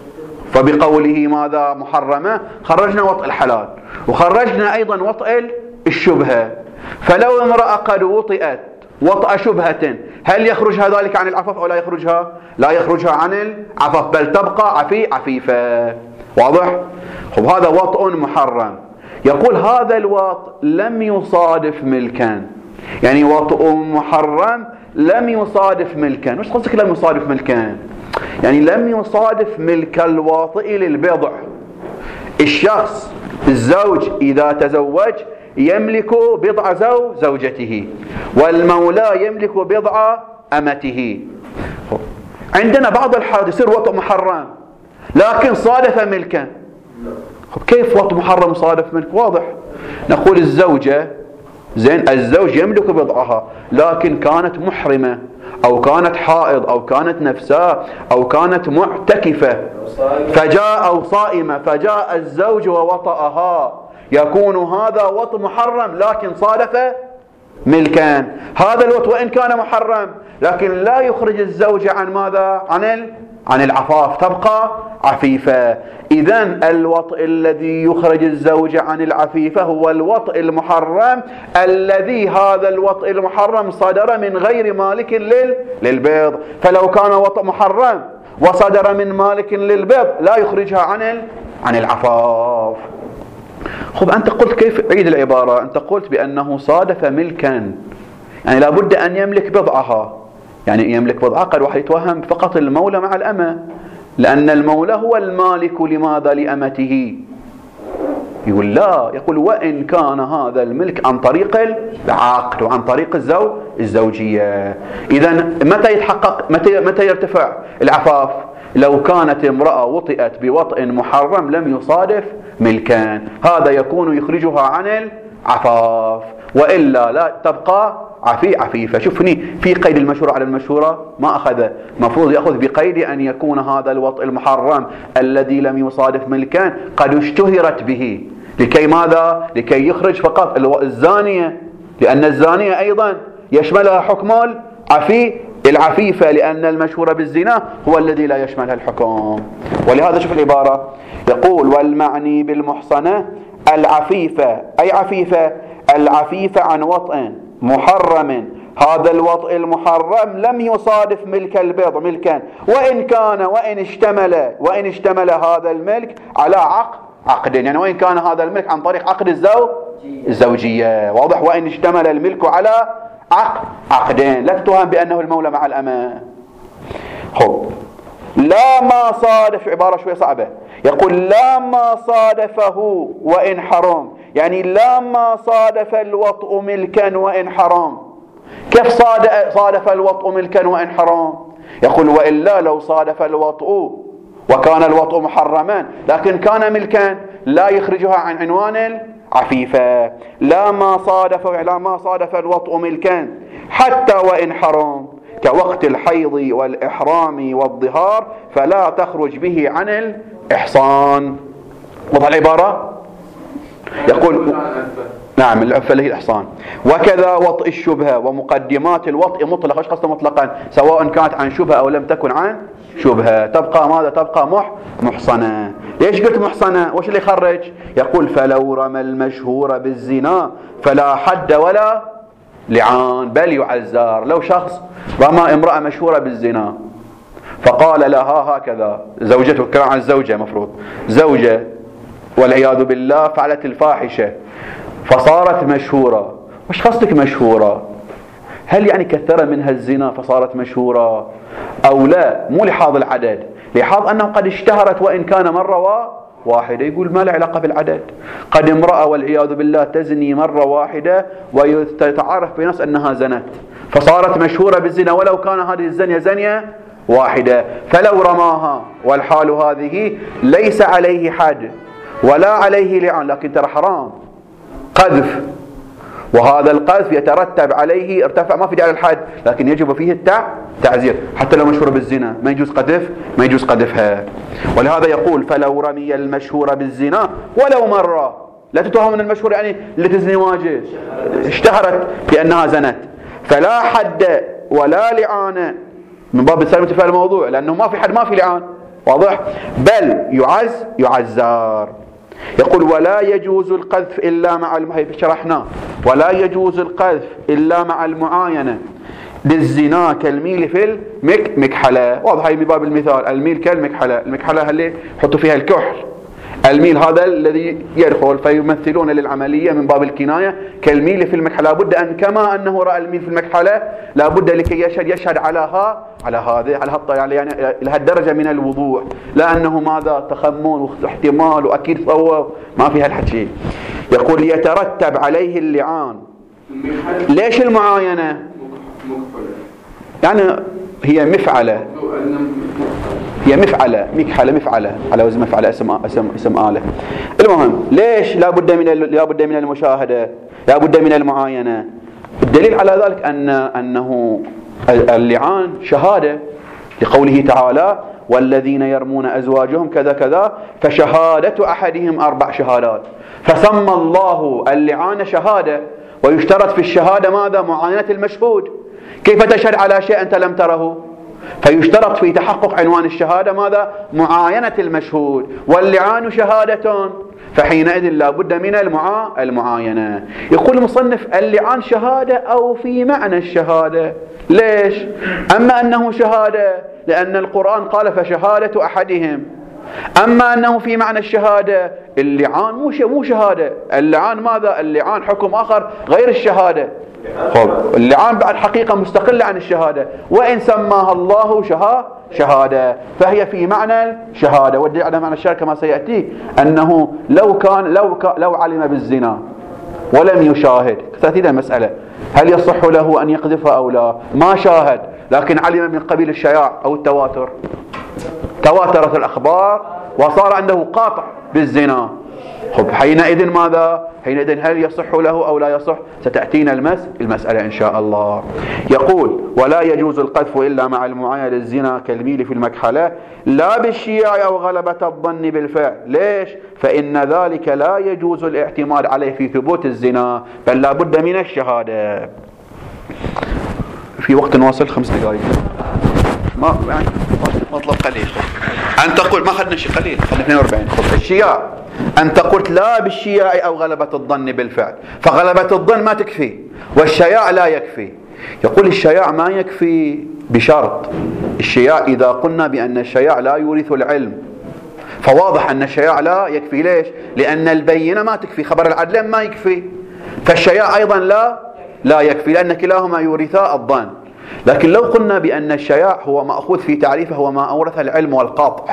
فبقوله ماذا محرمة خرجنا وطء الحلال، وخرجنا أيضا وطء الشبهة. فلو امرأة قد وطئت وطأ شبهة هل يخرجها ذلك عن العفاف أو لا يخرجها؟ لا يخرجها عن العفاف، بل تبقى عفي عفيفة. واضح؟ خب هذا وطء محرم. يقول هذا الوطء لم يصادف ملكا، يعني وطء محرم لم يصادف ملكا. وش قصدك لم يصادف ملكا؟ يعني لم يصادف ملك الواطئ للبضع. الشخص الزوج إذا تزوج يملك بضع زو زوجته، والمولى يملك بضع أمته. عندنا بعض الحالات يصير وطء محرم لكن صادف ملكا. كيف وطء محرم صادف ملك؟ واضح. نقول الزوجة زين الزوج يملك بضعها لكن كانت محرمة أو كانت حائض أو كانت نفساء أو كانت معتكفة فجاء أو صائمة فجاء الزوج ووطأها، يكون هذا وطء محرم لكن صادف ملكان. هذا الوطء وإن كان محرم لكن لا يخرج الزوجة عن ماذا؟ عن عن العفاف، تبقى عفيفة. إذن الوطء الذي يخرج الزوجة عن العفيفة هو الوطء المحرم، الذي هذا الوطء المحرم صدر من غير مالك لل للبيض. فلو كان وطء محرم وصدر من مالك للبيض لا يخرجها عن عن العفاف. خب أنت قلت كيف؟ عيد العبارة. أنت قلت بأنه صادف ملكا، يعني لابد أن يملك بضعها. يعني يملك بضعها قد واحد يتوهم فقط المولى مع الأمة، لأن المولى هو المالك لماذا؟ لأمته. يقول لا، يقول وإن كان هذا الملك عن طريق العقد وعن طريق الزوج الزوجية. إذن متى يتحقق متى متى يرتفع العفاف؟ لو كانت امرأة وطئت بوطء محرم لم يصادف ملكان، هذا يكون يخرجها عن العفاف، وإلا لا تبقى عفي عفيفة. شوفني في قيد المشهورة على المشهورة ما أخذ، مفروض يأخذ بقيد أن يكون هذا الوطء المحرم الذي لم يصادف ملكان قد اشتهرت به، لكي ماذا؟ لكي يخرج فقط الزانية، لأن الزانية أيضا يشملها حكم العفي العفيفة، لأن المشهور بالزنا هو الذي لا يشملها الحكم. ولهذا شوف العبارة يقول: والمعني بالمحصنة العفيفة، أي عفيفة؟ العفيفة عن وطء محرم، هذا الوطء المحرم لم يصادف ملك البيض ملكا، وإن كان وإن اشتمل وإن اشتمل هذا الملك على عقد عقد، يعني وإن كان هذا الملك عن طريق عقد الزوج الزوجية. واضح؟ وإن اشتمل الملك على عقد عقدين، لا تتهم بأنه المولى مع الأمة. خب لا ما صادف، عبارة شوية صعبة، يقول لا ما صادفه وإن حرام، يعني لا ما صادف الوطء ملكا وإن حرام. كيف صادف الوطء ملكا وإن حرام؟ يقول وإلا لو صادف الوطء وكان الوطء محرما لكن كان ملكا لا يخرجها عن عنوان العفيفة. لا ما صادف لا ما صادف الوطء ملكا حتى وإن حرام كوقت الحيض والإحرام والظهار فلا تخرج به عن الإحصان. وضع العبارة يقول نعم العفة اللي هي الإحصان. وكذا وطء الشبهة ومقدمات الوطء مطلقة. ايش قصده مطلقا؟ سواء كانت عن شبهة أو لم تكن عن شبهة تبقى ماذا؟ تبقى مح محصنة. ليش قلت محصنة؟ وش اللي يخرج؟ يقول فلو رمى المشهور بالزنا فلا حد ولا لعان بل يعزار. لو شخص رمى امرأة مشهورة بالزنا فقال لها هكذا زوجته، كلام عن الزوجة مفروض زوجة والعياذ بالله فعلت الفاحشة فصارت مشهورة. وش قصدك مشهورة؟ هل يعني كثر منها الزنا فصارت مشهورة أو لا؟ مو لحاظ العدد، لحاظ أنه قد اشتهرت وإن كان مرة واحدة. يقول ما له علاقة بالعدد، قد امرأة والعياذ بالله تزني مرة واحدة ويتعرف بنفس أنها زنت فصارت مشهورة بالزنا ولو كان هذه الزنية زنية واحدة. فلو رماها والحال هذه ليس عليه حد ولا عليه لعان، لكن ترى حرام قذف، وهذا القذف يترتب عليه ارتفع ما في على الحد، لكن يجب فيه التع تعزير. حتى لو مشهور بالزنا ما يجوز قذف ما يجوز قذفها. ولهذا يقول فلو رمي المشهور بالزنا ولو مرة، لا تتهم من المشهور يعني اللي تزني واجد اشتهرت بأنها زنت، فلا حد ولا لعان من باب السلامة في الموضوع، لأنه ما في حد ما في لعان، واضح؟ بل يعز يعزار. يقول ولا يجوز القذف إلا مع المعاينة، شرحناه، ولا يجوز القذف إلا مع المعاينة للزنا كالميل في المكحلة. واضح هي من باب المثال، الميل كالمكحلة، المكحلة اللي يحطوا فيها الكحل، الميل هذا الذي يدخل، فيمثلون للعملية من باب الكناية كالميل في المكحلة. لابد أن كما أنه رأى الميل في المكحلة لابد لكي يشهد يشهد على ها على هذا على هالط يعني يعني لهالدرجة من الوضوح، لا أنه ماذا تخمون واحتمال وأكيد صوب، ما في هالحكي. يقول يترتب عليه اللعان. ليش المعاينة؟ يعني هي مفعلة، هي مفعلة مكحلة مفعلة على وزن مفعلة، اسم اسم اسم آلة. المهم ليش لا بد من لا بد من المشاهدة، لا بد من المعاينة؟ الدليل على ذلك أن أنه اللعان شهادة، لقوله تعالى والذين يرمون أزواجهم كذا كذا فشهادة أحدهم أربع شهادات، فسمى الله اللعان شهادة، ويشترط في الشهادة ماذا؟ معاينة المشهود. كيف تشهد على شيء أنت لم تره؟ فيشترط في تحقق عنوان الشهادة ماذا؟ معاينة المشهود، واللعان شهادة، فحينئذ لا بد من المعا... المعاينة. يقول المصنف اللعان شهادة أو في معنى الشهادة. ليش؟ أما أنه شهادة لأن القرآن قال فشهادة أحدهم، أما أنه في معنى الشهادة اللعان مو مو شهادة، اللعان ماذا؟ اللعان حكم آخر غير الشهادة. خب اللعان بعد حقيقة مستقلة عن الشهادة، وإن سماها الله شها شهادة فهي في معنى الشهادة. والدليل على معنى الشهادة كما سيأتي أنه لو كان لو كان لو علم بالزنا ولم يشاهد، ستأتي المسألة هل يصح له أن يقذف أو لا؟ ما شاهد لكن علم من قبيل الشياع أو التواتر، تواترت الأخبار وصار عنده قاطع بالزنا. خب حينئذ ماذا؟ حينئذ هل يصح له أو لا يصح؟ ستأتينا المس المسألة إن شاء الله. يقول ولا يجوز القذف إلا مع المعاينة للزنا كالميل في المكحلة لا بالشياع أو غلبة الظن بالفعل. ليش؟ فإن ذلك لا يجوز الاعتماد عليه في ثبوت الزنا، بل لا بد من الشهادة. في وقت نواصل خمس دقائق ما يعني مطلب قليل. أن تقول ما خدنا شيء قليل، خدنا اثنين وأربعين. خب الشياع أنت قلت لا بالشياع أو غلبة الظن بالفعل، فغلبة الظن ما تكفي والشياع لا يكفي. يقول الشياع ما يكفي بشرط، الشياع إذا قلنا بأن الشياع لا يورث العلم فواضح أن الشياع لا يكفي. ليش؟ لأن البينة ما تكفي، خبر العدلين ما يكفي، فالشياع أيضا لا لا يكفي لأن كلاهما يورثا الظن. لكن لو قلنا بأن الشياع هو مأخوذ في تعريفه هو ما أورث العلم والقاطع،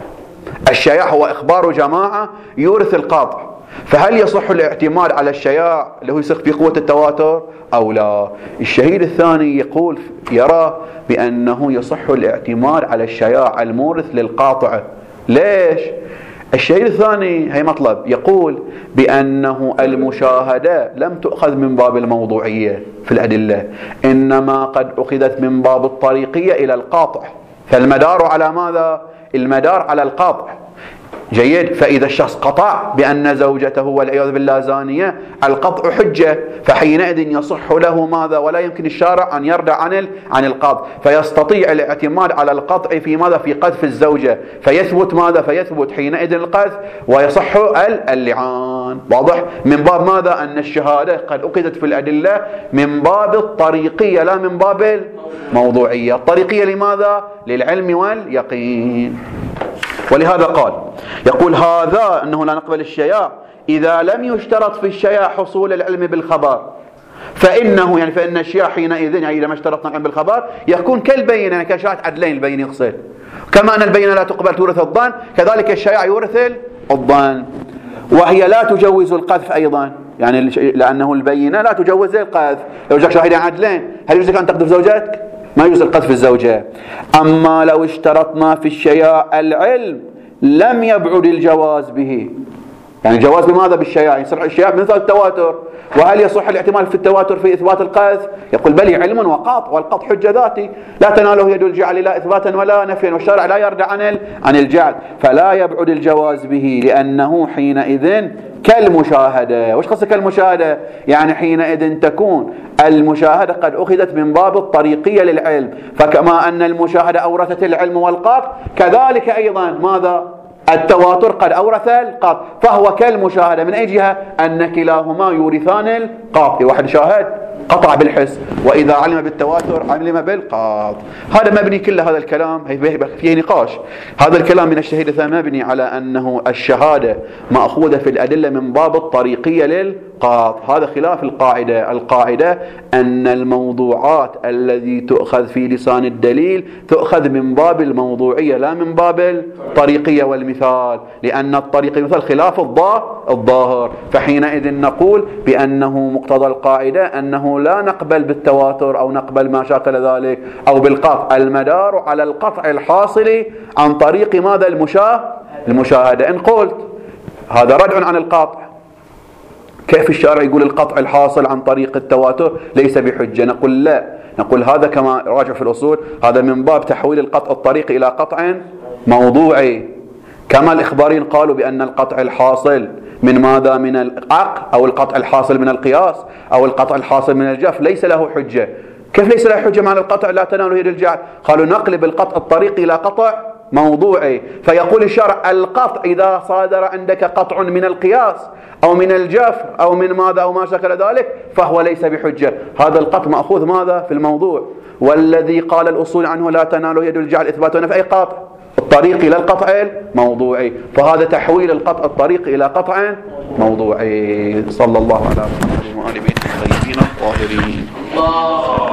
الشياع هو إخبار جماعة يورث القاطع، فهل يصح الاعتماد على الشياع اللي هو يصح في قوة التواتر أو لا؟ الشهيد الثاني يقول يرى بأنه يصح الاعتماد على الشياع المورث للقاطع. ليش؟ الشهيد الثاني هي مطلب يقول بأنه المشاهدة لم تؤخذ من باب الموضوعية في الأدلة، إنما قد أخذت من باب الطريقية إلى القاطع، فالمدار على ماذا؟ المدار على القاطع. جيد. فإذا الشخص قطع بأن زوجته والعياذ بالله زانية القطع حجة، فحينئذ يصح له ماذا؟ ولا يمكن الشارع أن يردع عن عن القطع، فيستطيع الاعتماد على القطع في ماذا؟ في قذف الزوجة، فيثبت ماذا؟ فيثبت حينئذ القذف ويصح اللعان. واضح؟ من باب ماذا؟ أن الشهادة قد أخذت في الأدلة من باب الطريقية لا من باب الموضوعية. الطريقية لماذا؟ للعلم واليقين. ولهذا قال يقول هذا أنه لا نقبل الشياع إذا لم يشترط في الشياع حصول العلم بالخبر، فإنه يعني فإن الشياع حينئذ يعني إذا ما اشترطنا العلم بالخبر يكون كالبينة، يعني كشاهد عدلين البين يقصد، كما أن البينة لا تقبل تورث الظن كذلك الشياع يورث الظن، وهي لا تجوز القذف أيضا، يعني لأنه البينة لا تجوز القذف. لو جاك شاهدين عدلين هل يجوز أن تقذف زوجتك؟ ما يجوز القذف الزوجة. أما لو اشترطنا في الشياع العلم لم يبعد الجواز به، يعني الجواز بماذا؟ بالشياع، يصح الشياع مثل التواتر. وهل يصح الاحتمال في التواتر في إثبات القذف؟ يقول بل علم وقطع، والقطع حجة ذاتي لا تناله يد الجعل لا إثباتا ولا نفيا، والشرع لا يرد عن عن الجعل، فلا يبعد الجواز به لأنه حينئذ كالمشاهدة. وش قصة كالمشاهدة؟ يعني حينئذ تكون المشاهدة قد أخذت من باب الطريقية للعلم، فكما أن المشاهدة أورثت العلم والقطع كذلك أيضا ماذا؟ التواتر قد أورث القطع، فهو كالمشاهدة. من أي جهة؟ أن كلاهما يورثان القطع، واحد شاهد قطع بالحس، وإذا علم بالتواتر علم بالقطع. هذا مبني كل هذا الكلام فيه نقاش. هذا الكلام من الشهيد مبني على أنه الشهادة مأخوذة في الأدلة من باب الطريقية للقطع. هذا خلاف القاعدة. القاعدة أن الموضوعات الذي تؤخذ في لسان الدليل تؤخذ من باب الموضوعية لا من باب الطريقية والمثال، لأن الطريقية مثل خلاف الظاهر. فحينئذ نقول بأنه مقتضى القاعدة أنه لا نقبل بالتواتر أو نقبل ما شاكل ذلك أو بالقطع، المدار على القطع الحاصل عن طريق ماذا؟ المشاه المشاهدة. إن قلت هذا ردع عن القطع، كيف الشارع يقول القطع الحاصل عن طريق التواتر ليس بحجة؟ نقول لا، نقول هذا كما راجع في الأصول هذا من باب تحويل القطع الطريقي إلى قطع موضوعي، كما الإخباريين قالوا بأن القطع الحاصل من ماذا؟ من العقل، أو القطع الحاصل من القياس، أو القطع الحاصل من الجف ليس له حجة. كيف ليس له حجة معنى القطع لا تناله يد الجعل؟ قالوا نقلب القطع الطريقي إلى قطع موضوعي. فيقول الشرع القطع إذا صادر عندك قطع من القياس أو من الجف أو من ماذا أو ما شكل ذلك فهو ليس بحجة. هذا القطع مأخوذ ماذا؟ في الموضوع. والذي قال الأصول عنه لا تناله يد الجعل إثبات ونفي أي قطع الطريق إلى القطع الموضوعي، فهذا تحويل القطع الطريق إلى قطع موضوعي. صلى الله على محمد وآل بيته الطيبين الطاهرين.